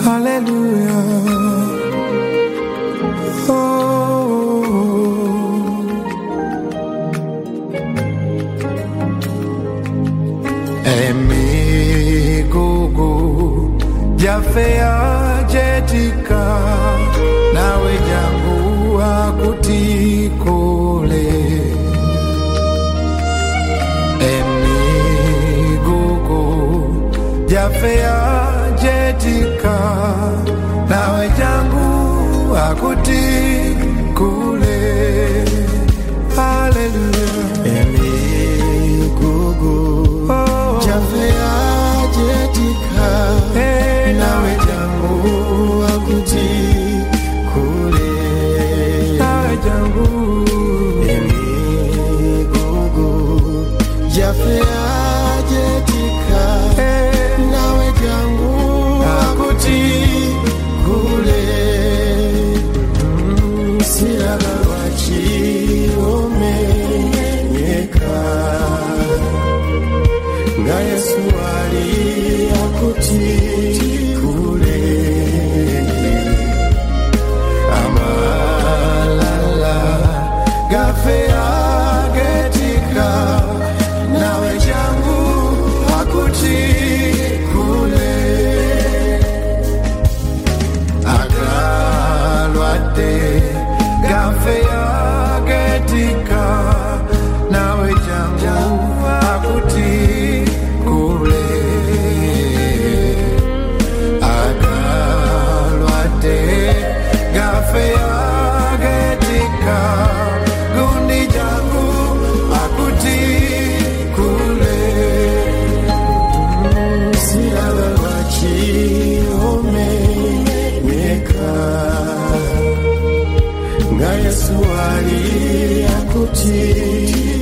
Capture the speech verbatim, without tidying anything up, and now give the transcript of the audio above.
Hallelujah. Oh, emi gugu jafea jetika nawe jangu akutikole. Emi gugu jafea jetika nawe jangu akutikole. Hallelujah. Emi gugu oh. Jafea jetika hey, nawe jangu akutikole. Nawe jangu Emi gugu Jafea jetika hey, nawe jangu akutikole. mm, Siraga wachiomeka nga Yesu ali akutikule. amalala gafea getika nawe jangu akutikule. Agalwate gafea getika nawe jangu akutikule. Agalwate gafea getika gundi jangu akutikule. Siraga wachiomeka nga Yesu ali akutikule.